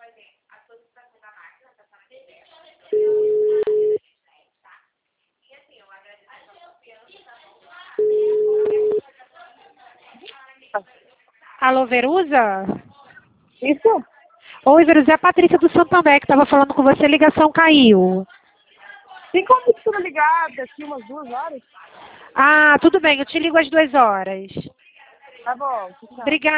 Alô, Veruza? Isso? Oi, Veruza, é a Patrícia do Santander que estava falando com você, a ligação caiu. Tem como que você não ligar daqui umas 2 horas? Ah, tudo bem, eu te ligo às 2 horas. Tá bom. Tchau. Obrigada.